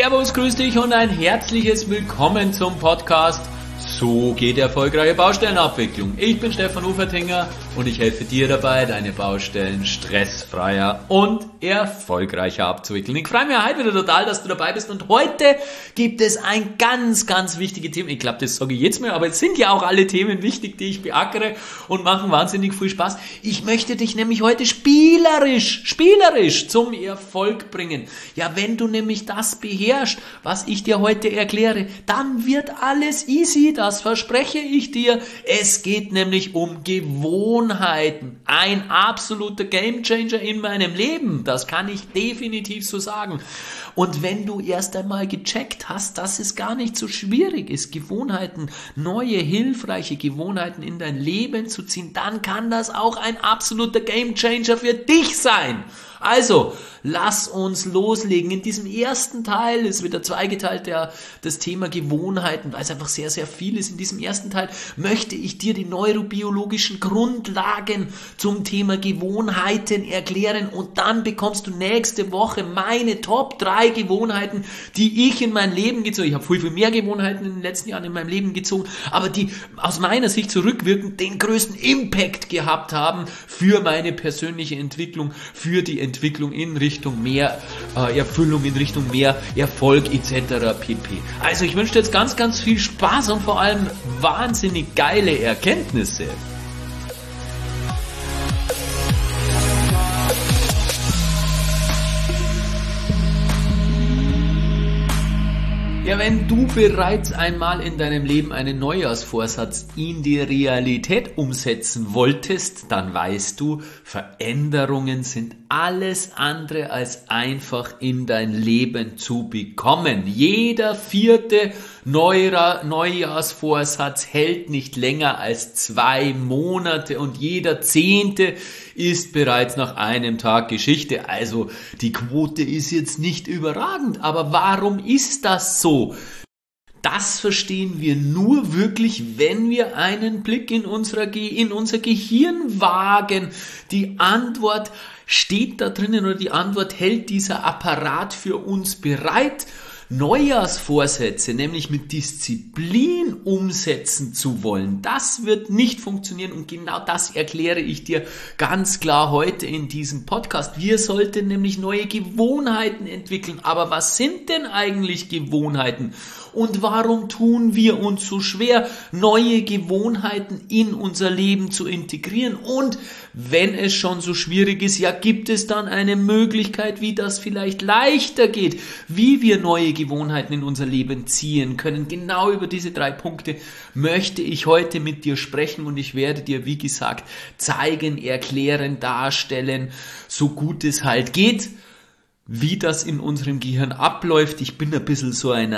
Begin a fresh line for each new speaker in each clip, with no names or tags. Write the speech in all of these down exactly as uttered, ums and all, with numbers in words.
Servus, grüß dich und ein herzliches Willkommen zum Podcast So geht erfolgreiche Baustellenabwicklung. Ich bin Stefan Ufertinger und ich helfe dir dabei, deine Baustellen stressfreier und erfolgreicher abzuwickeln. Ich freue mich heute wieder total, dass du dabei bist und heute gibt es ein ganz, ganz wichtiges Thema. Ich glaube, das sage ich jetzt mal, aber es sind ja auch alle Themen wichtig, die ich beackere und machen wahnsinnig viel Spaß. Ich möchte dich nämlich heute spielerisch, spielerisch zum Erfolg bringen. Ja, wenn du nämlich das beherrschst, was ich dir heute erkläre, dann wird alles easy. Das verspreche ich dir. Es geht nämlich um Gewohnheiten. Ein absoluter Gamechanger in meinem Leben. Das kann ich definitiv so sagen. Und wenn du erst einmal gecheckt hast, dass es gar nicht so schwierig ist, Gewohnheiten, neue, hilfreiche Gewohnheiten in dein Leben zu ziehen, dann kann das auch ein absoluter Gamechanger für dich sein. Also, lass uns loslegen. In diesem ersten Teil ist wieder zweigeteilt der, das Thema Gewohnheiten, weil es einfach sehr, sehr viel ist. In diesem ersten Teil möchte ich dir die neurobiologischen Grundlagen zum Thema Gewohnheiten erklären und dann bekommst du nächste Woche meine Top drei Gewohnheiten, die ich in mein Leben gezogen habe. Ich habe viel, viel mehr Gewohnheiten in den letzten Jahren in meinem Leben gezogen, aber die aus meiner Sicht zurückwirkend den größten Impact gehabt haben für meine persönliche Entwicklung, für die Entwicklung Entwicklung in Richtung mehr äh, Erfüllung, in Richtung mehr Erfolg et cetera pp. Also ich wünsche dir jetzt ganz, ganz viel Spaß und vor allem wahnsinnig geile Erkenntnisse. Ja, wenn du bereits einmal in deinem Leben einen Neujahrsvorsatz in die Realität umsetzen wolltest, dann weißt du, Veränderungen sind alles andere als einfach in dein Leben zu bekommen. Jeder vierte Neujahrsvorsatz hält nicht länger als zwei Monate und jeder zehnte ist bereits nach einem Tag Geschichte. Also die Quote ist jetzt nicht überragend, aber warum ist das so? Das verstehen wir nur wirklich, wenn wir einen Blick in, unserer Ge- in unser Gehirn wagen. Die Antwort steht da drinnen oder die Antwort hält dieser Apparat für uns bereit. Neujahrsvorsätze, nämlich mit Disziplin umsetzen zu wollen, das wird nicht funktionieren und genau das erkläre ich dir ganz klar heute in diesem Podcast. Wir sollten nämlich neue Gewohnheiten entwickeln, aber was sind denn eigentlich Gewohnheiten? Und warum tun wir uns so schwer, neue Gewohnheiten in unser Leben zu integrieren? Und wenn es schon so schwierig ist, ja, gibt es dann eine Möglichkeit, wie das vielleicht leichter geht, wie wir neue Gewohnheiten in unser Leben ziehen können? Genau über diese drei Punkte möchte ich heute mit dir sprechen und ich werde dir, wie gesagt, zeigen, erklären, darstellen, so gut es halt geht, wie das in unserem Gehirn abläuft. Ich bin ein bisschen so ein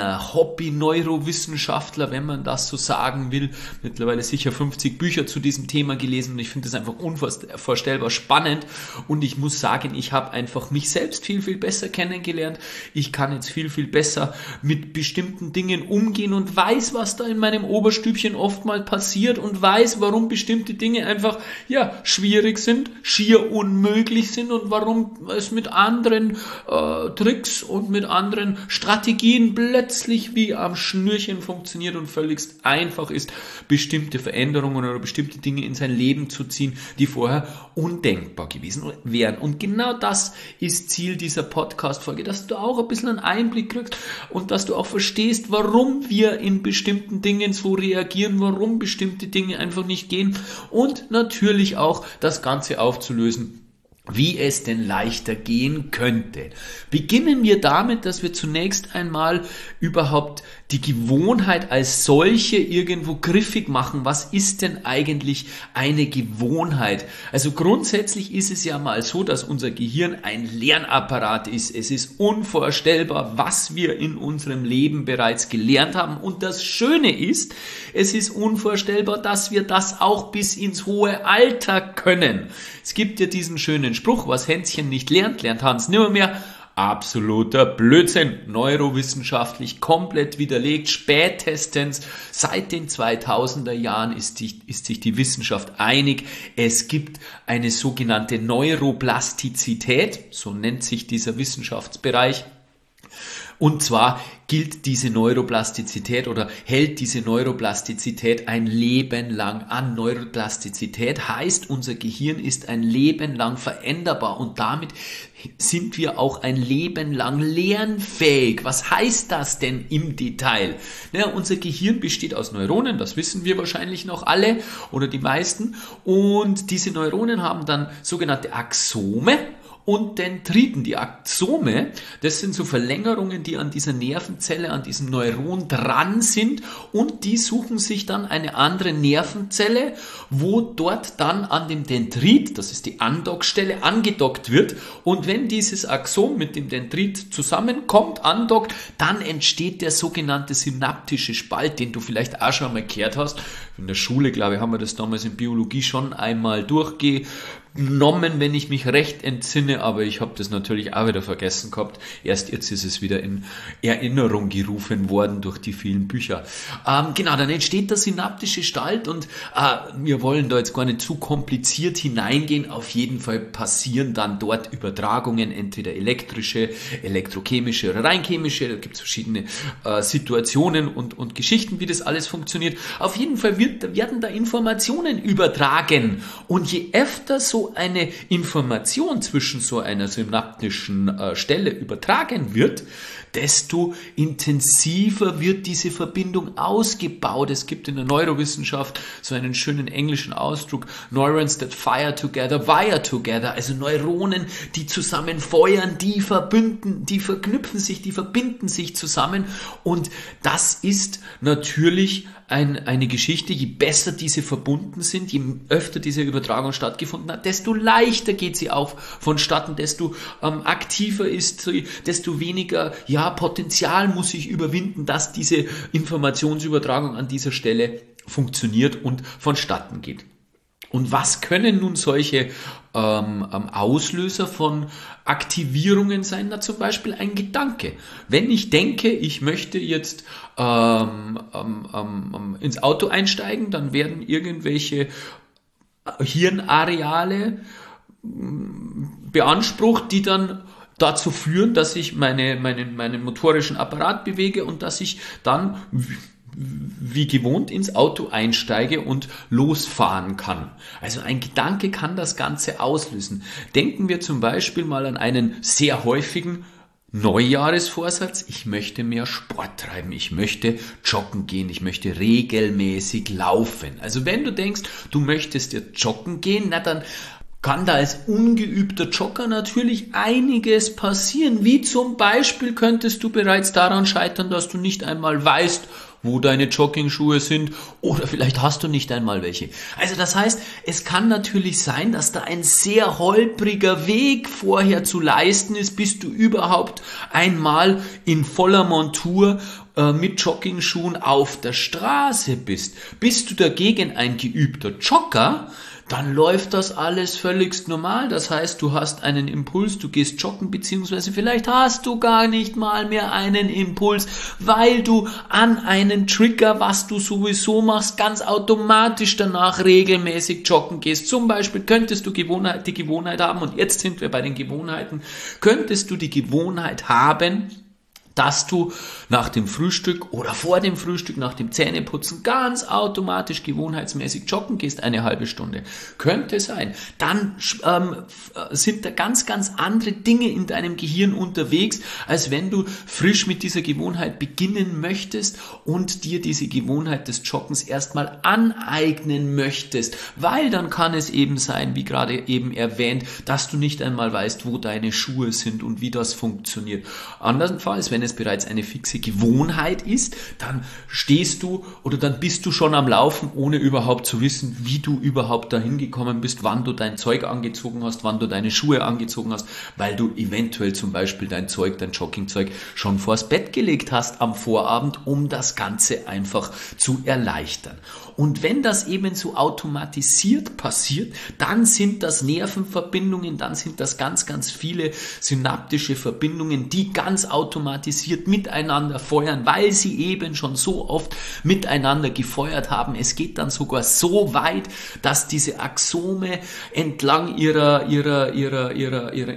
Hobby-Neurowissenschaftler, wenn man das so sagen will. Mittlerweile sicher fünfzig Bücher zu diesem Thema gelesen und ich finde das einfach unvorstellbar spannend und ich muss sagen, ich habe einfach mich selbst viel, viel besser kennengelernt. Ich kann jetzt viel, viel besser mit bestimmten Dingen umgehen und weiß, was da in meinem Oberstübchen oft mal passiert und weiß, warum bestimmte Dinge einfach, ja, schwierig sind, schier unmöglich sind und warum es mit anderen Äh, Tricks und mit anderen Strategien plötzlich wie am Schnürchen funktioniert und völligst einfach ist, bestimmte Veränderungen oder bestimmte Dinge in sein Leben zu ziehen, die vorher undenkbar gewesen wären. Und genau das ist Ziel dieser Podcast-Folge, dass du auch ein bisschen einen Einblick kriegst und dass du auch verstehst, warum wir in bestimmten Dingen so reagieren, warum bestimmte Dinge einfach nicht gehen und natürlich auch das Ganze aufzulösen, wie es denn leichter gehen könnte. Beginnen wir damit, dass wir zunächst einmal überhaupt die Gewohnheit als solche irgendwo griffig machen. Was ist denn eigentlich eine Gewohnheit? Also grundsätzlich ist es ja mal so, dass unser Gehirn ein Lernapparat ist. Es ist unvorstellbar, was wir in unserem Leben bereits gelernt haben. Und das Schöne ist, es ist unvorstellbar, dass wir das auch bis ins hohe Alter können. Es gibt ja diesen schönen Spruch, was Hänschen nicht lernt, lernt Hans nimmermehr. Absoluter Blödsinn, neurowissenschaftlich komplett widerlegt. Spätestens seit den zweitausender Jahren ist, die, ist sich die Wissenschaft einig. Es gibt eine sogenannte Neuroplastizität, so nennt sich dieser Wissenschaftsbereich. Und zwar gilt diese Neuroplastizität oder hält diese Neuroplastizität ein Leben lang an. Neuroplastizität heißt, unser Gehirn ist ein Leben lang veränderbar und damit sind wir auch ein Leben lang lernfähig. Was heißt das denn im Detail? Ja, unser Gehirn besteht aus Neuronen, das wissen wir wahrscheinlich noch alle oder die meisten. Und diese Neuronen haben dann sogenannte Axome und Dendriten. Die Axome, das sind so Verlängerungen, die an dieser Nervenzelle, an diesem Neuron dran sind und die suchen sich dann eine andere Nervenzelle, wo dort dann an dem Dendrit, das ist die Andockstelle, angedockt wird und wenn dieses Axom mit dem Dendrit zusammenkommt, andockt, dann entsteht der sogenannte synaptische Spalt, den du vielleicht auch schon mal gehört hast. In der Schule, glaube ich, haben wir das damals in Biologie schon einmal durchgenommen, wenn ich mich recht entsinne, aber ich habe das natürlich auch wieder vergessen gehabt. Erst jetzt ist es wieder in Erinnerung gerufen worden durch die vielen Bücher. Ähm, genau, dann entsteht der synaptische Spalt und äh, wir wollen da jetzt gar nicht zu kompliziert hineingehen. Auf jeden Fall passieren dann dort Übertragungen, entweder elektrische, elektrochemische oder rein chemische. Da gibt es verschiedene äh, Situationen und, und Geschichten, wie das alles funktioniert. Auf jeden Fall wird, werden da Informationen übertragen und je öfter so eine Information zwischen so einer synaptischen äh, Stelle übertragen wird, desto intensiver wird diese Verbindung ausgebaut. Es gibt in der Neurowissenschaft so einen schönen englischen Ausdruck, Neurons that fire together, wire together, also Neuronen, die zusammen feuern, die verbünden, die verknüpfen sich, die verbinden sich zusammen und das ist natürlich ein, eine Geschichte, je besser diese verbunden sind, je öfter diese Übertragung stattgefunden hat, desto leichter geht sie auch vonstatten, desto ähm, aktiver ist sie, desto weniger ja, Potenzial muss ich überwinden, dass diese Informationsübertragung an dieser Stelle funktioniert und vonstatten geht. Und was können nun solche ähm, Auslöser von Aktivierungen sein? Na, zum Beispiel ein Gedanke. Wenn ich denke, ich möchte jetzt ähm, ähm, ähm, ins Auto einsteigen, dann werden irgendwelche Hirnareale beansprucht, die dann dazu führen, dass ich meine, meine, meinen motorischen Apparat bewege und dass ich dann wie gewohnt ins Auto einsteige und losfahren kann. Also ein Gedanke kann das Ganze auslösen. Denken wir zum Beispiel mal an einen sehr häufigen Neujahresvorsatz. Ich möchte mehr Sport treiben, ich möchte joggen gehen, ich möchte regelmäßig laufen. Also wenn du denkst, du möchtest jetzt joggen gehen, na dann kann da als ungeübter Jogger natürlich einiges passieren. Wie zum Beispiel könntest du bereits daran scheitern, dass du nicht einmal weißt, wo deine Jogging-Schuhe sind oder vielleicht hast du nicht einmal welche. Also das heißt, es kann natürlich sein, dass da ein sehr holpriger Weg vorher zu leisten ist, bis du überhaupt einmal in voller Montur äh, mit Jogging-Schuhen auf der Straße bist. Bist du dagegen ein geübter Jogger, dann läuft das alles völligst normal. Das heißt, du hast einen Impuls, du gehst joggen, beziehungsweise vielleicht hast du gar nicht mal mehr einen Impuls, weil du an einen Trigger, was du sowieso machst, ganz automatisch danach regelmäßig joggen gehst. Zum Beispiel könntest du Gewohnheit, die Gewohnheit haben, und jetzt sind wir bei den Gewohnheiten, könntest du die Gewohnheit haben, dass du nach dem Frühstück oder vor dem Frühstück, nach dem Zähneputzen ganz automatisch gewohnheitsmäßig joggen gehst, eine halbe Stunde. Könnte sein. Dann ähm, sind da ganz, ganz andere Dinge in deinem Gehirn unterwegs, als wenn du frisch mit dieser Gewohnheit beginnen möchtest und dir diese Gewohnheit des Joggens erstmal aneignen möchtest. Weil dann kann es eben sein, wie gerade eben erwähnt, dass du nicht einmal weißt, wo deine Schuhe sind und wie das funktioniert. Andernfalls, wenn es bereits eine fixe Gewohnheit ist, dann stehst du oder dann bist du schon am Laufen, ohne überhaupt zu wissen, wie du überhaupt dahin gekommen bist, wann du dein Zeug angezogen hast, wann du deine Schuhe angezogen hast, weil du eventuell zum Beispiel dein Zeug, dein Joggingzeug schon vors Bett gelegt hast am Vorabend, um das Ganze einfach zu erleichtern. Und wenn das eben so automatisiert passiert, dann sind das Nervenverbindungen, dann sind das ganz, ganz viele synaptische Verbindungen, die ganz automatisiert automatisiert miteinander feuern, weil sie eben schon so oft miteinander gefeuert haben. Es geht dann sogar so weit, dass diese Axome entlang ihrer, ihrer, ihrer, ihrer, ihrer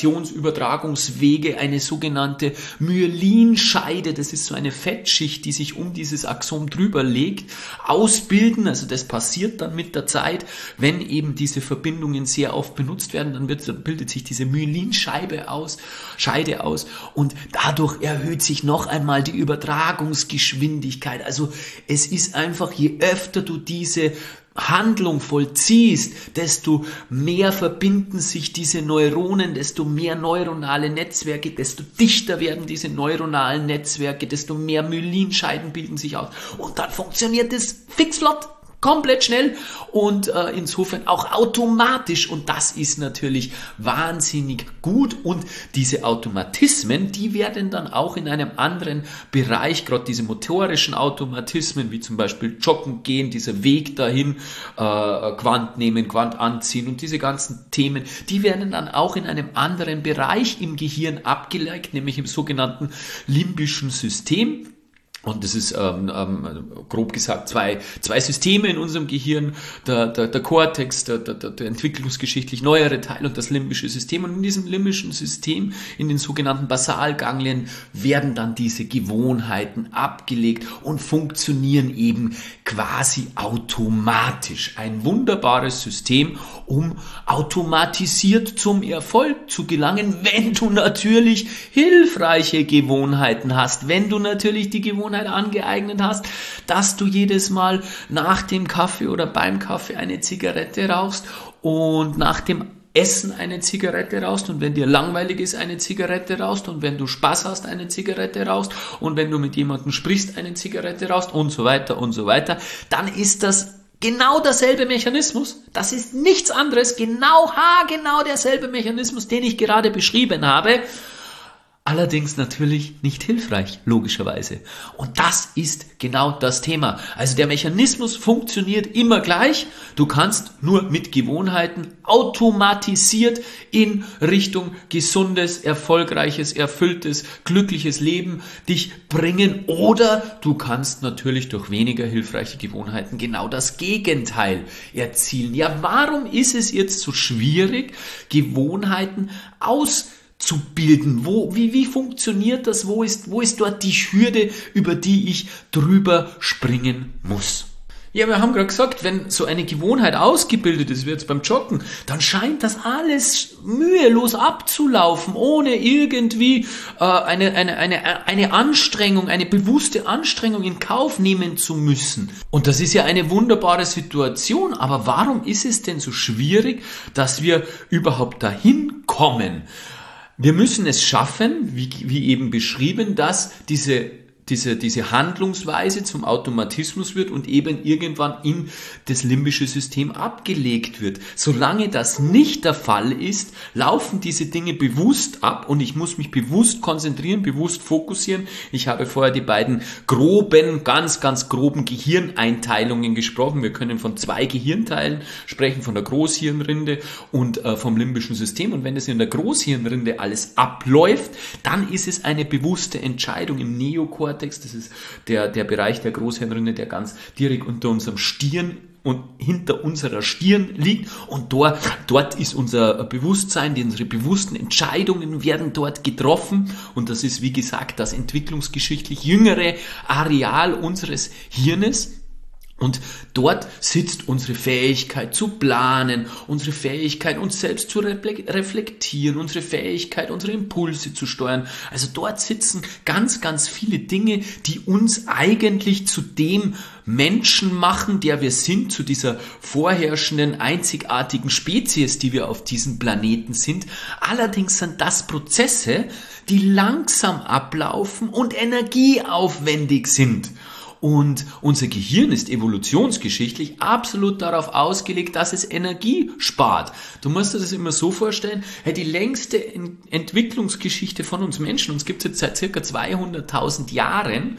Informationsübertragungswege eine sogenannte Myelinscheide, das ist so eine Fettschicht, die sich um dieses Axom drüber legt, ausbilden. Also das passiert dann mit der Zeit, wenn eben diese Verbindungen sehr oft benutzt werden, dann wird, dann bildet sich diese Myelinscheibe aus, Scheide aus und dadurch erhöht sich noch einmal die Übertragungsgeschwindigkeit. Also es ist einfach, je öfter du diese Handlung vollziehst, desto mehr verbinden sich diese Neuronen, desto mehr neuronale Netzwerke, desto dichter werden diese neuronalen Netzwerke, desto mehr Myelinscheiden bilden sich aus und dann funktioniert es fixflott. Komplett schnell und äh, insofern auch automatisch und das ist natürlich wahnsinnig gut und diese Automatismen, die werden dann auch in einem anderen Bereich, gerade diese motorischen Automatismen, wie zum Beispiel Joggen gehen, dieser Weg dahin, äh, Quant nehmen, Quant anziehen und diese ganzen Themen, die werden dann auch in einem anderen Bereich im Gehirn abgeleitet, nämlich im sogenannten limbischen System. Und das ist ähm, ähm, grob gesagt zwei, zwei Systeme in unserem Gehirn, der, der, der Kortex, der, der, der entwicklungsgeschichtlich neuere Teil und das limbische System. Und in diesem limbischen System, in den sogenannten Basalganglien, werden dann diese Gewohnheiten abgelegt und funktionieren eben quasi automatisch. Ein wunderbares System, um automatisiert zum Erfolg zu gelangen, wenn du natürlich hilfreiche Gewohnheiten hast, wenn du natürlich die Gewohnheit angeeignet hast, dass du jedes Mal nach dem Kaffee oder beim Kaffee eine Zigarette rauchst und nach dem Essen eine Zigarette rauchst und wenn dir langweilig ist, eine Zigarette rauchst und wenn du Spaß hast, eine Zigarette rauchst und wenn du mit jemandem sprichst, eine Zigarette rauchst und so weiter und so weiter, dann ist das genau derselbe Mechanismus. Das ist nichts anderes, genau, haargenau derselbe Mechanismus, den ich gerade beschrieben habe. Allerdings natürlich nicht hilfreich, logischerweise. Und das ist genau das Thema. Also der Mechanismus funktioniert immer gleich. Du kannst nur mit Gewohnheiten automatisiert in Richtung gesundes, erfolgreiches, erfülltes, glückliches Leben dich bringen. Oder du kannst natürlich durch weniger hilfreiche Gewohnheiten genau das Gegenteil erzielen. Ja, warum ist es jetzt so schwierig, Gewohnheiten aus zu bilden? Wo, wie, wie funktioniert das? Wo ist, wo ist dort die Hürde, über die ich drüber springen muss? Ja, wir haben gerade gesagt, wenn so eine Gewohnheit ausgebildet ist, wie jetzt beim Joggen, dann scheint das alles mühelos abzulaufen, ohne irgendwie äh, eine, eine, eine, eine Anstrengung, eine bewusste Anstrengung in Kauf nehmen zu müssen. Und das ist ja eine wunderbare Situation, aber warum ist es denn so schwierig, dass wir überhaupt dahin kommen? Wir müssen es schaffen, wie, wie eben beschrieben, dass diese, diese, diese Handlungsweise zum Automatismus wird und eben irgendwann in das limbische System abgelegt wird. Solange das nicht der Fall ist, laufen diese Dinge bewusst ab und ich muss mich bewusst konzentrieren, bewusst fokussieren. Ich habe vorher die beiden groben, ganz, ganz groben Gehirneinteilungen gesprochen. Wir können von zwei Gehirnteilen sprechen, von der Großhirnrinde und äh, vom limbischen System. Und wenn es in der Großhirnrinde alles abläuft, dann ist es eine bewusste Entscheidung im Neokortex. Das ist der, der Bereich der Großhirnrinde, der ganz direkt unter unserem Stirn und hinter unserer Stirn liegt. Und dort, dort ist unser Bewusstsein, die, unsere bewussten Entscheidungen werden dort getroffen. Und das ist, wie gesagt, das entwicklungsgeschichtlich jüngere Areal unseres Hirnes. Und dort sitzt unsere Fähigkeit zu planen, unsere Fähigkeit, uns selbst zu reflektieren, unsere Fähigkeit, unsere Impulse zu steuern. Also dort sitzen ganz, ganz viele Dinge, die uns eigentlich zu dem Menschen machen, der wir sind, zu dieser vorherrschenden, einzigartigen Spezies, die wir auf diesem Planeten sind. Allerdings sind das Prozesse, die langsam ablaufen und energieaufwendig sind. Und unser Gehirn ist evolutionsgeschichtlich absolut darauf ausgelegt, dass es Energie spart. Du musst dir das immer so vorstellen, hey, die längste Entwicklungsgeschichte von uns Menschen, uns gibt es jetzt seit circa zweihunderttausend Jahren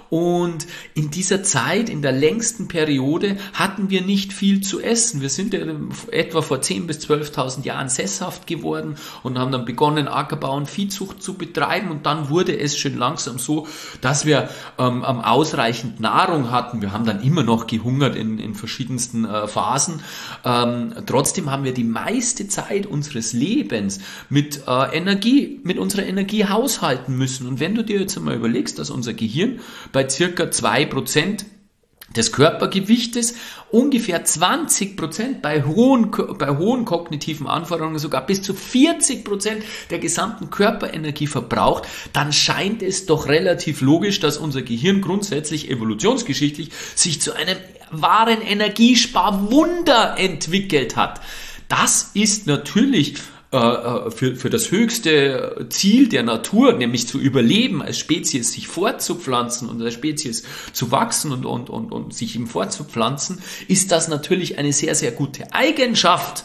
Und in dieser Zeit, in der längsten Periode, hatten wir nicht viel zu essen. Wir sind ja etwa vor zehntausend bis zwölftausend Jahren sesshaft geworden und haben dann begonnen, Ackerbau und Viehzucht zu betreiben. Und dann wurde es schön langsam so, dass wir ähm, ausreichend Nahrung hatten. Wir haben dann immer noch gehungert in, in verschiedensten äh, Phasen. Ähm, trotzdem haben wir die meiste Zeit unseres Lebens mit äh, Energie, mit unserer Energie haushalten müssen. Und wenn du dir jetzt einmal überlegst, dass unser Gehirn bei circa zwei Prozent des Körpergewichtes, ungefähr zwanzig Prozent bei hohen, bei hohen kognitiven Anforderungen, sogar bis zu vierzig Prozent der gesamten Körperenergie verbraucht, dann scheint es doch relativ logisch, dass unser Gehirn grundsätzlich evolutionsgeschichtlich sich zu einem wahren Energiesparwunder entwickelt hat. Das ist natürlich Für, für das höchste Ziel der Natur, nämlich zu überleben, als Spezies sich fortzupflanzen und als Spezies zu wachsen und, und, und, und sich eben fortzupflanzen, ist das natürlich eine sehr, sehr gute Eigenschaft,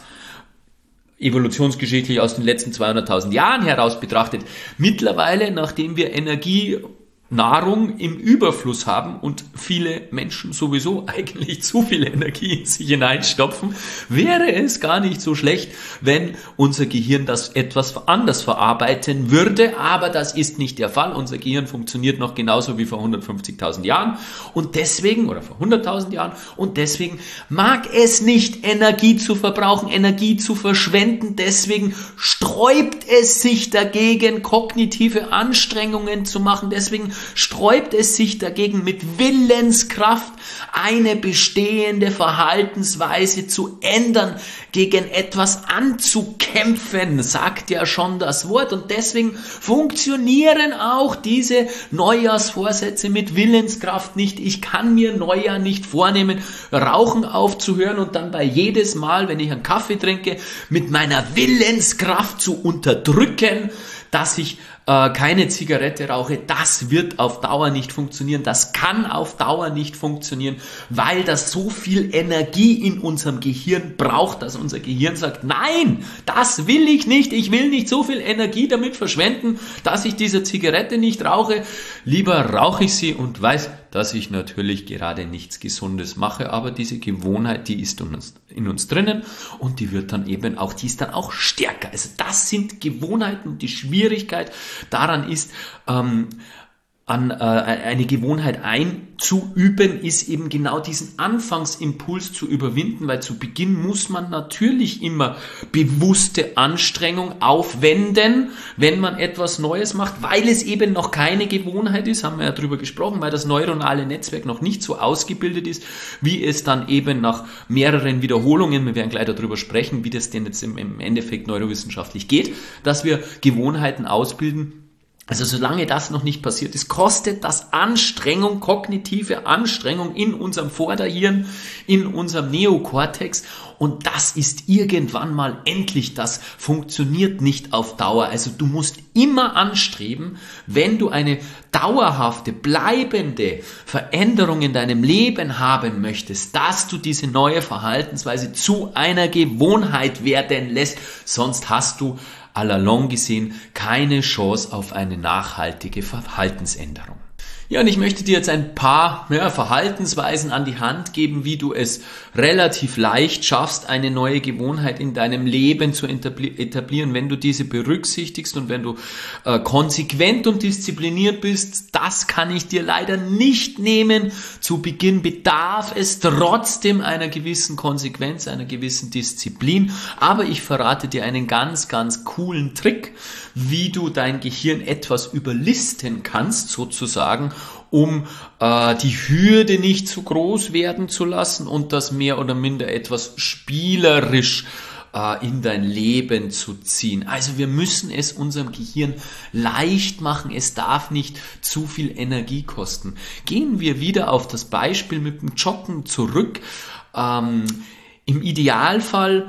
evolutionsgeschichtlich aus den letzten zweihunderttausend Jahren heraus betrachtet. Mittlerweile, nachdem wir Energie Nahrung im Überfluss haben und viele Menschen sowieso eigentlich zu viel Energie in sich hineinstopfen, wäre es gar nicht so schlecht, wenn unser Gehirn das etwas anders verarbeiten würde, aber das ist nicht der Fall. Unser Gehirn funktioniert noch genauso wie vor hundertfünfzigtausend Jahren und deswegen, oder vor hunderttausend Jahren, und deswegen mag es nicht, Energie zu verbrauchen, Energie zu verschwenden, deswegen sträubt es sich dagegen, kognitive Anstrengungen zu machen, deswegen sträubt es sich dagegen, mit Willenskraft eine bestehende Verhaltensweise zu ändern, gegen etwas anzukämpfen, sagt ja schon das Wort. Und deswegen funktionieren auch diese Neujahrsvorsätze mit Willenskraft nicht. Ich kann mir Neujahr nicht vornehmen, Rauchen aufzuhören und dann bei jedes Mal, wenn ich einen Kaffee trinke, mit meiner Willenskraft zu unterdrücken, dass ich äh, keine Zigarette rauche. Das wird auf Dauer nicht funktionieren. Das kann auf Dauer nicht funktionieren, weil das so viel Energie in unserem Gehirn braucht, dass unser Gehirn sagt, nein, das will ich nicht. Ich will nicht so viel Energie damit verschwenden, dass ich diese Zigarette nicht rauche. Lieber rauche ich sie und weiß, dass ich natürlich gerade nichts Gesundes mache, aber diese Gewohnheit, die ist in uns, in uns drinnen und die wird dann eben auch, die ist dann auch stärker. Also das sind Gewohnheiten und die Schwierigkeit daran ist, ähm, an äh, eine Gewohnheit einzuüben, ist eben genau diesen Anfangsimpuls zu überwinden, weil zu Beginn muss man natürlich immer bewusste Anstrengung aufwenden, wenn man etwas Neues macht, weil es eben noch keine Gewohnheit ist, haben wir ja drüber gesprochen, weil das neuronale Netzwerk noch nicht so ausgebildet ist, wie es dann eben nach mehreren Wiederholungen, wir werden gleich darüber sprechen, wie das denn jetzt im, im Endeffekt neurowissenschaftlich geht, dass wir Gewohnheiten ausbilden. Also solange das noch nicht passiert ist, kostet das Anstrengung, kognitive Anstrengung in unserem Vorderhirn, in unserem Neokortex und das ist irgendwann mal endlich, das funktioniert nicht auf Dauer. Also du musst immer anstreben, wenn du eine dauerhafte, bleibende Veränderung in deinem Leben haben möchtest, dass du diese neue Verhaltensweise zu einer Gewohnheit werden lässt, sonst hast du à la longue gesehen keine Chance auf eine nachhaltige Verhaltensänderung. Ja, und ich möchte dir jetzt ein paar ja, Verhaltensweisen an die Hand geben, wie du es relativ leicht schaffst, eine neue Gewohnheit in deinem Leben zu etablieren, wenn du diese berücksichtigst und wenn du äh, konsequent und diszipliniert bist. Das kann ich dir leider nicht nehmen. Zu Beginn bedarf es trotzdem einer gewissen Konsequenz, einer gewissen Disziplin. Aber ich verrate dir einen ganz, ganz coolen Trick, wie du dein Gehirn etwas überlisten kannst, sozusagen, um äh, die Hürde nicht zu groß werden zu lassen und das mehr oder minder etwas spielerisch äh, in dein Leben zu ziehen. Also wir müssen es unserem Gehirn leicht machen, es darf nicht zu viel Energie kosten. Gehen wir wieder auf das Beispiel mit dem Joggen zurück. Ähm, im Idealfall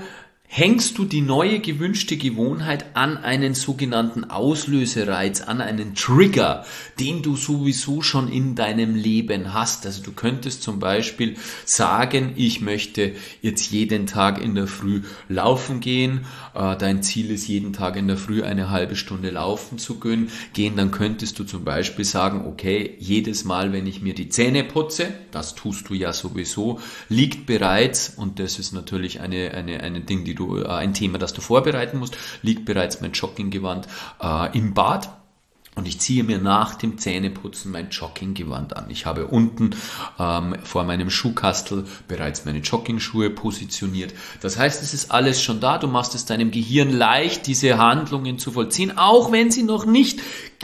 hängst du die neue gewünschte Gewohnheit an einen sogenannten Auslösereiz, an einen Trigger, den du sowieso schon in deinem Leben hast. Also du könntest zum Beispiel sagen, ich möchte jetzt jeden Tag in der Früh laufen gehen. Dein Ziel ist, jeden Tag in der Früh eine halbe Stunde laufen zu gehen. Dann könntest du zum Beispiel sagen, okay, jedes Mal, wenn ich mir die Zähne putze, das tust du ja sowieso, liegt bereits, und das ist natürlich eine, eine, eine Ding, die du, äh, ein Thema, das du vorbereiten musst, liegt bereits mein Jogginggewand äh, im Bad. Und ich ziehe mir nach dem Zähneputzen mein Jogginggewand an. Ich habe unten ähm, vor meinem Schuhkastel bereits meine Joggingschuhe positioniert. Das heißt, es ist alles schon da. Du machst es deinem Gehirn leicht, diese Handlungen zu vollziehen, auch wenn sie noch nicht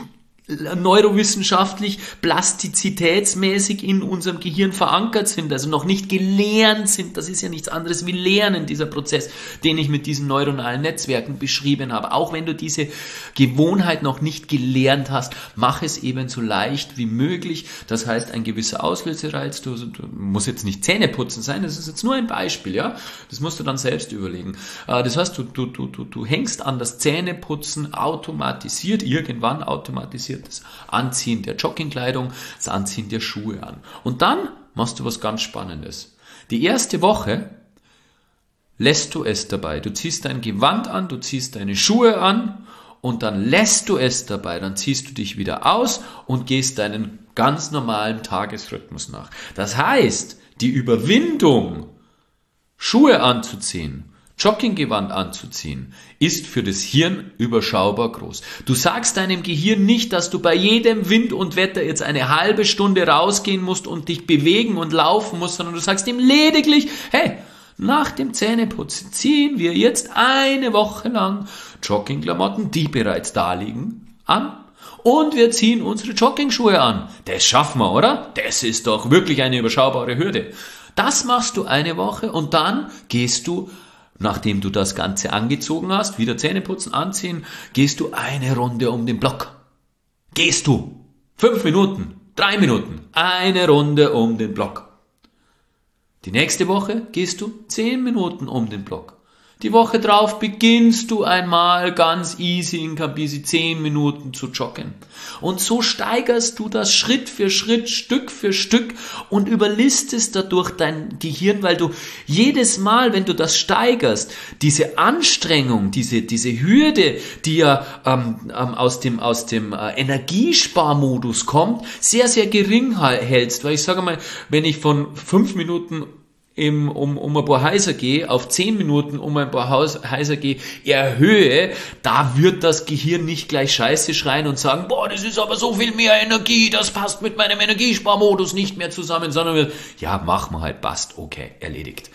neurowissenschaftlich, plastizitätsmäßig in unserem Gehirn verankert sind, also noch nicht gelernt sind. Das ist ja nichts anderes wie Lernen, dieser Prozess, den ich mit diesen neuronalen Netzwerken beschrieben habe. Auch wenn du diese Gewohnheit noch nicht gelernt hast, mach es eben so leicht wie möglich. Das heißt, ein gewisser Auslösereiz, du, du muss jetzt nicht Zähneputzen sein, das ist jetzt nur ein Beispiel, ja. Das musst du dann selbst überlegen. Das heißt, du, du, du, du, du hängst an das Zähneputzen automatisiert, irgendwann automatisiert das Anziehen der Joggingkleidung, das Anziehen der Schuhe an. Und dann machst du was ganz Spannendes. Die erste Woche lässt du es dabei. Du ziehst dein Gewand an, du ziehst deine Schuhe an und dann lässt du es dabei. Dann ziehst du dich wieder aus und gehst deinen ganz normalen Tagesrhythmus nach. Das heißt, die Überwindung, Schuhe anzuziehen, Jogginggewand anzuziehen, ist für das Hirn überschaubar groß. Du sagst deinem Gehirn nicht, dass du bei jedem Wind und Wetter jetzt eine halbe Stunde rausgehen musst und dich bewegen und laufen musst, sondern du sagst ihm lediglich, hey, nach dem Zähneputzen ziehen wir jetzt eine Woche lang Joggingklamotten, die bereits da liegen, an. Und wir ziehen unsere Joggingschuhe an. Das schaffen wir, oder? Das ist doch wirklich eine überschaubare Hürde. Das machst du eine Woche und dann gehst du, nachdem du das Ganze angezogen hast, wieder Zähneputzen, anziehen, gehst du eine Runde um den Block. Gehst du. Fünf Minuten, drei Minuten, eine Runde um den Block. Die nächste Woche gehst du zehn Minuten um den Block. Die Woche drauf beginnst du einmal ganz easy in Kabisi zehn Minuten zu joggen. Und so steigerst du das Schritt für Schritt, Stück für Stück und überlistest dadurch dein Gehirn, weil du jedes Mal, wenn du das steigerst, diese Anstrengung, diese, diese Hürde, die ja ähm, aus dem, aus dem äh, Energiesparmodus kommt, sehr, sehr gering hältst. Weil ich sage mal, wenn ich von fünf Minuten Im, um, um ein paar Häuser gehe, auf zehn Minuten um ein paar Haus, Häuser gehe, erhöhe, da wird das Gehirn nicht gleich Scheiße schreien und sagen, boah, das ist aber so viel mehr Energie, das passt mit meinem Energiesparmodus nicht mehr zusammen, sondern wird, ja, mach mal halt, passt, okay, erledigt.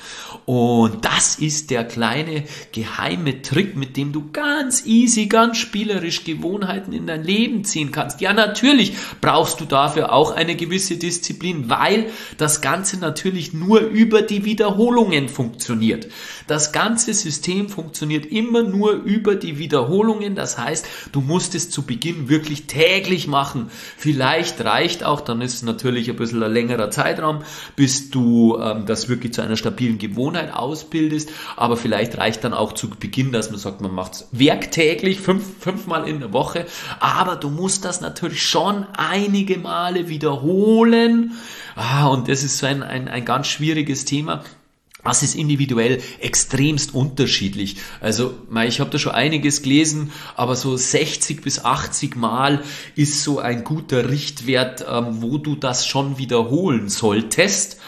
Und das ist der kleine geheime Trick, mit dem du ganz easy, ganz spielerisch Gewohnheiten in dein Leben ziehen kannst. Ja, natürlich brauchst du dafür auch eine gewisse Disziplin, weil das Ganze natürlich nur über die Wiederholungen funktioniert. Das ganze System funktioniert immer nur über die Wiederholungen. Das heißt, du musst es zu Beginn wirklich täglich machen. Vielleicht reicht auch, dann ist es natürlich ein bisschen ein längerer Zeitraum, bis du ähm, das wirklich zu einer stabilen Gewohnheit ausbildest. Aber vielleicht reicht dann auch zu Beginn, dass man sagt, man macht es werktäglich, fünf, fünfmal in der Woche. Aber du musst das natürlich schon einige Male wiederholen. Ah, und das ist so ein, ein, ein ganz schwieriges Thema. Das ist individuell extremst unterschiedlich. Also, ich habe da schon einiges gelesen, aber so sechzig bis achtzig Mal ist so ein guter Richtwert, wo du das schon wiederholen solltest.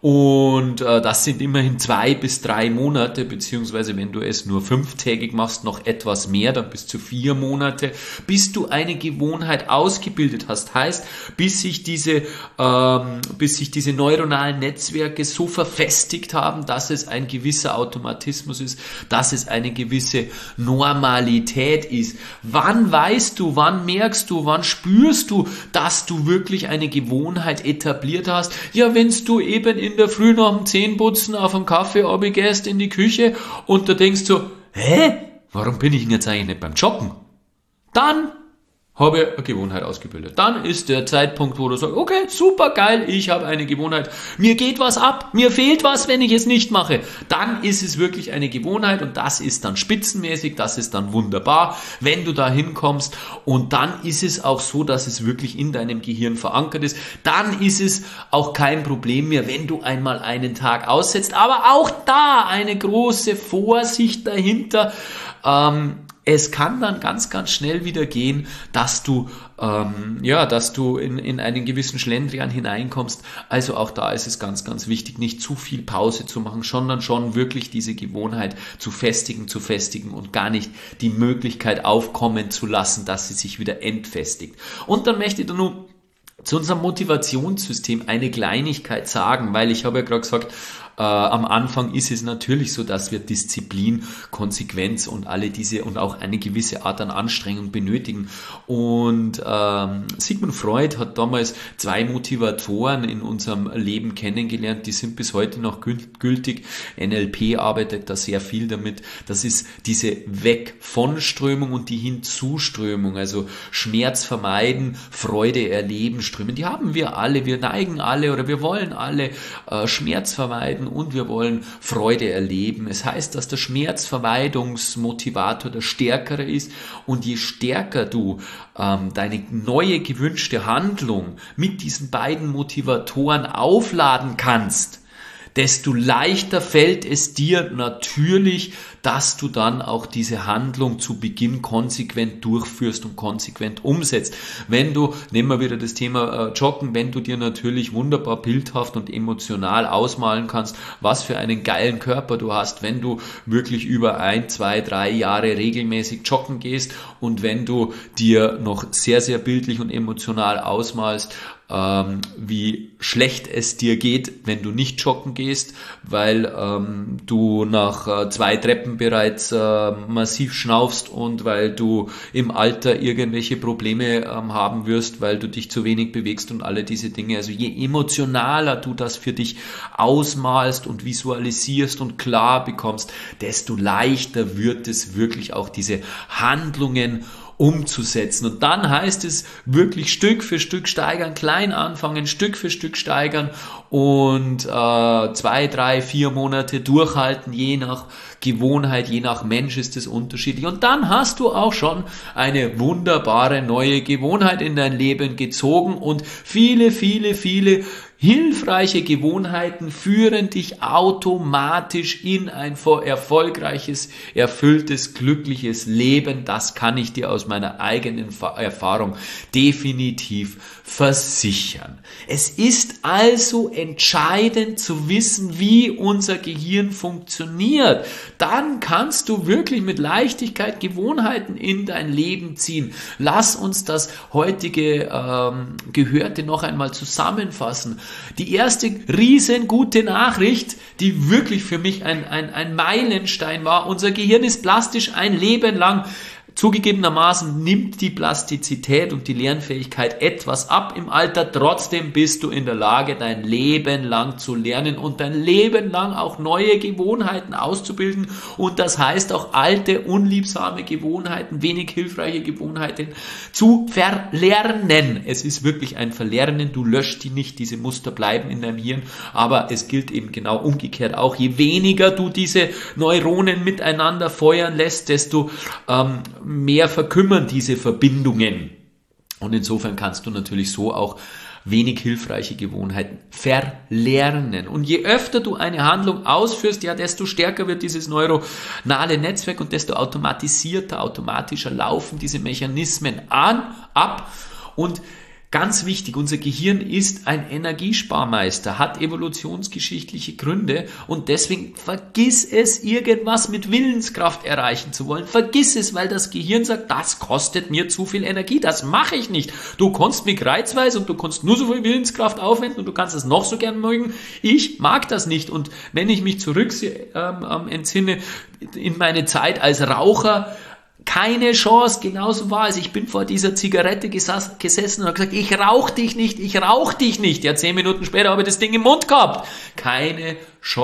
Und äh, das sind immerhin zwei bis drei Monate, beziehungsweise wenn du es nur fünftägig machst, noch etwas mehr, dann bis zu vier Monate, bis du eine Gewohnheit ausgebildet hast. Heißt, bis sich diese, ähm, bis sich diese neuronalen Netzwerke so verfestigt haben, dass es ein gewisser Automatismus ist, dass es eine gewisse Normalität ist. Wann weißt du, wann merkst du, wann spürst du, dass du wirklich eine Gewohnheit etabliert hast? Ja, wenn du eben in in der Früh nach dem Zähneputzen auf einen Kaffee runtergehst in die Küche und da denkst du, hä, warum bin ich denn jetzt eigentlich nicht beim Joggen? Dann habe ich eine Gewohnheit ausgebildet. Dann ist der Zeitpunkt, wo du sagst, okay, super geil, ich habe eine Gewohnheit. Mir geht was ab, mir fehlt was, wenn ich es nicht mache. Dann ist es wirklich eine Gewohnheit und das ist dann spitzenmäßig, das ist dann wunderbar, wenn du da hinkommst. Und dann ist es auch so, dass es wirklich in deinem Gehirn verankert ist. Dann ist es auch kein Problem mehr, wenn du einmal einen Tag aussetzt. Aber auch da eine große Vorsicht dahinter. Ähm, Es kann dann ganz, ganz schnell wieder gehen, dass du, ähm, ja, dass du in, in einen gewissen Schlendrian hineinkommst. Also auch da ist es ganz, ganz wichtig, nicht zu viel Pause zu machen, sondern schon wirklich diese Gewohnheit zu festigen, zu festigen und gar nicht die Möglichkeit aufkommen zu lassen, dass sie sich wieder entfestigt. Und dann möchte ich da nur zu unserem Motivationssystem eine Kleinigkeit sagen, weil ich habe ja gerade gesagt, äh, am Anfang ist es natürlich so, dass wir Disziplin, Konsequenz und alle diese und auch eine gewisse Art an Anstrengung benötigen. Und ähm, Sigmund Freud hat damals zwei Motivatoren in unserem Leben kennengelernt, die sind bis heute noch gültig. N L P arbeitet da sehr viel damit. Das ist diese Weg-von-Strömung und die Hinzuströmung, also Schmerz vermeiden, Freude erleben, Strömen. Die haben wir alle, wir neigen alle oder wir wollen alle äh, Schmerz vermeiden und wir wollen Freude erleben. Es heißt, dass der Schmerzvermeidungsmotivator der stärkere ist und je stärker du ähm, deine neue gewünschte Handlung mit diesen beiden Motivatoren aufladen kannst, desto leichter fällt es dir natürlich, dass du dann auch diese Handlung zu Beginn konsequent durchführst und konsequent umsetzt. Wenn du, nehmen wir wieder das Thema äh, Joggen, wenn du dir natürlich wunderbar bildhaft und emotional ausmalen kannst, was für einen geilen Körper du hast, wenn du wirklich über ein, zwei, drei Jahre regelmäßig joggen gehst und wenn du dir noch sehr, sehr bildlich und emotional ausmalst, ähm, wie schlecht es dir geht, wenn du nicht joggen gehst, weil ähm, du nach äh, zwei Treppen bereits äh, massiv schnaufst und weil du im Alter irgendwelche Probleme ähm, haben wirst, weil du dich zu wenig bewegst und alle diese Dinge. Also je emotionaler du das für dich ausmalst und visualisierst und klar bekommst, desto leichter wird es wirklich auch diese Handlungen umzusetzen. Und dann heißt es wirklich Stück für Stück steigern, klein anfangen, Stück für Stück steigern und äh, zwei, drei, vier Monate durchhalten, je nach Gewohnheit, je nach Mensch ist es unterschiedlich. Und dann hast du auch schon eine wunderbare neue Gewohnheit in dein Leben gezogen und viele, viele, viele hilfreiche Gewohnheiten führen dich automatisch in ein erfolgreiches, erfülltes, glückliches Leben. Das kann ich dir aus meiner eigenen Erfahrung definitiv versichern. Es ist also entscheidend zu wissen, wie unser Gehirn funktioniert. Dann kannst du wirklich mit Leichtigkeit Gewohnheiten in dein Leben ziehen. Lass uns das heutige ähm, Gehörte noch einmal zusammenfassen. Die erste riesengute Nachricht, die wirklich für mich ein, ein, ein Meilenstein war. Unser Gehirn ist plastisch ein Leben lang. Zugegebenermaßen nimmt die Plastizität und die Lernfähigkeit etwas ab im Alter. Trotzdem bist du in der Lage, dein Leben lang zu lernen und dein Leben lang auch neue Gewohnheiten auszubilden. Und das heißt auch alte, unliebsame Gewohnheiten, wenig hilfreiche Gewohnheiten zu verlernen. Es ist wirklich ein Verlernen. Du löscht die nicht. Diese Muster bleiben in deinem Hirn. Aber es gilt eben genau umgekehrt auch. Je weniger du diese Neuronen miteinander feuern lässt, desto ähm, mehr verkümmern diese Verbindungen. Und insofern kannst du natürlich so auch wenig hilfreiche Gewohnheiten verlernen. Und je öfter du eine Handlung ausführst, ja, desto stärker wird dieses neuronale Netzwerk und desto automatisierter, automatischer laufen diese Mechanismen an, ab. Und ganz wichtig, unser Gehirn ist ein Energiesparmeister, hat evolutionsgeschichtliche Gründe und deswegen vergiss es, irgendwas mit Willenskraft erreichen zu wollen. Vergiss es, weil das Gehirn sagt, das kostet mir zu viel Energie, das mache ich nicht. Du kannst mich reizweise und du kannst nur so viel Willenskraft aufwenden und du kannst es noch so gern mögen. Ich mag das nicht und wenn ich mich zurück ähm, entsinne in meine Zeit als Raucher, keine Chance, genauso war es. Ich bin vor dieser Zigarette gesessen und habe gesagt, ich rauch dich nicht, ich rauch dich nicht. Ja, zehn Minuten später habe ich das Ding im Mund gehabt. Keine Chance.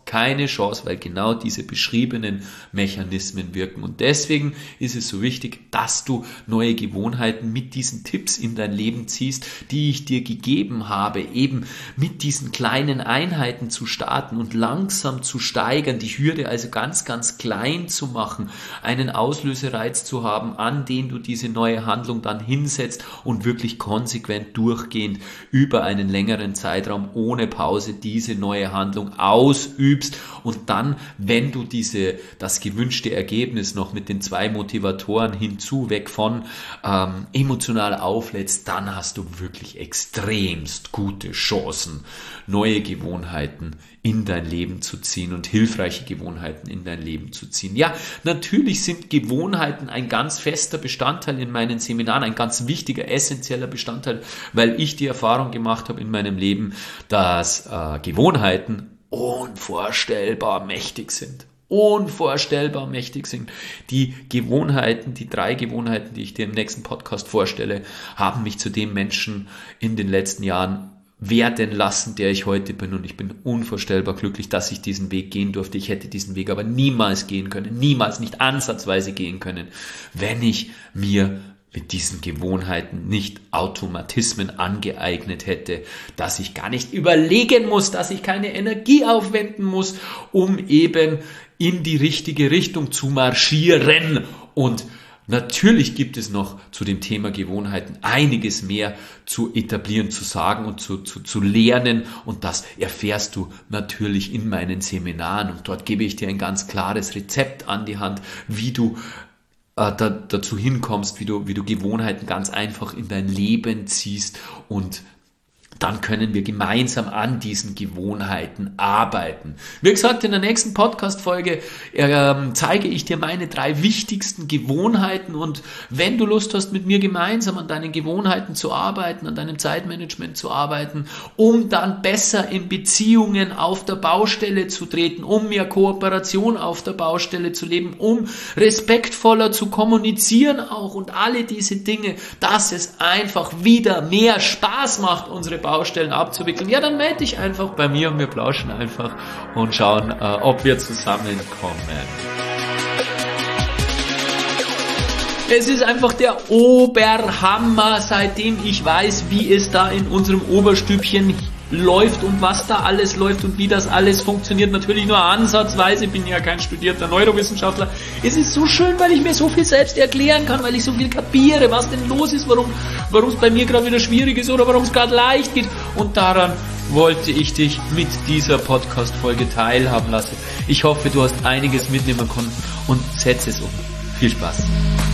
keine Chance, weil genau diese beschriebenen Mechanismen wirken. Und deswegen ist es so wichtig, dass du neue Gewohnheiten mit diesen Tipps in dein Leben ziehst, die ich dir gegeben habe, eben mit diesen kleinen Einheiten zu starten und langsam zu steigern, die Hürde also ganz, ganz klein zu machen, einen Auslösereiz zu haben, an den du diese neue Handlung dann hinsetzt und wirklich konsequent durchgehend über einen längeren Zeitraum ohne Pause diese neue Handlung ausübst und dann, wenn du diese das gewünschte Ergebnis noch mit den zwei Motivatoren hinzu, weg von ähm, emotional auflädst, dann hast du wirklich extremst gute Chancen, neue Gewohnheiten in dein Leben zu ziehen und hilfreiche Gewohnheiten in dein Leben zu ziehen. Ja, natürlich sind Gewohnheiten ein ganz fester Bestandteil in meinen Seminaren, ein ganz wichtiger, essentieller Bestandteil, weil ich die Erfahrung gemacht habe in meinem Leben, dass äh, Gewohnheiten unvorstellbar mächtig sind. Unvorstellbar mächtig sind. Die Gewohnheiten, die drei Gewohnheiten, die ich dir im nächsten Podcast vorstelle, haben mich zu dem Menschen in den letzten Jahren werden lassen, der ich heute bin, und ich bin unvorstellbar glücklich, dass ich diesen Weg gehen durfte. Ich hätte diesen Weg aber niemals gehen können, niemals, nicht ansatzweise gehen können, wenn ich mir mit diesen Gewohnheiten nicht Automatismen angeeignet hätte, dass ich gar nicht überlegen muss, dass ich keine Energie aufwenden muss, um eben in die richtige Richtung zu marschieren. Und natürlich gibt es noch zu dem Thema Gewohnheiten einiges mehr zu etablieren, zu sagen und zu, zu, zu lernen, und das erfährst du natürlich in meinen Seminaren, und dort gebe ich dir ein ganz klares Rezept an die Hand, wie du äh, da, dazu hinkommst, wie du, wie du Gewohnheiten ganz einfach in dein Leben ziehst, und dann können wir gemeinsam an diesen Gewohnheiten arbeiten. Wie gesagt, in der nächsten Podcast-Folge äh, zeige ich dir meine drei wichtigsten Gewohnheiten, und wenn du Lust hast, mit mir gemeinsam an deinen Gewohnheiten zu arbeiten, an deinem Zeitmanagement zu arbeiten, um dann besser in Beziehungen auf der Baustelle zu treten, um mehr Kooperation auf der Baustelle zu leben, um respektvoller zu kommunizieren auch, und alle diese Dinge, dass es einfach wieder mehr Spaß macht, unsere Baustellen abzuwickeln, ja, dann melde dich einfach bei mir und wir plauschen einfach und schauen, äh, ob wir zusammenkommen. Es ist einfach der Oberhammer, seitdem ich weiß, wie es da in unserem Oberstübchen läuft und was da alles läuft und wie das alles funktioniert. Natürlich nur ansatzweise, bin ja kein studierter Neurowissenschaftler. Es ist so schön, weil ich mir so viel selbst erklären kann, weil ich so viel kapiere, was denn los ist, warum warum es bei mir gerade wieder schwierig ist oder warum es gerade leicht geht. Und daran wollte ich dich mit dieser Podcast-Folge teilhaben lassen. Ich hoffe, du hast einiges mitnehmen können und setze es um. Viel Spaß!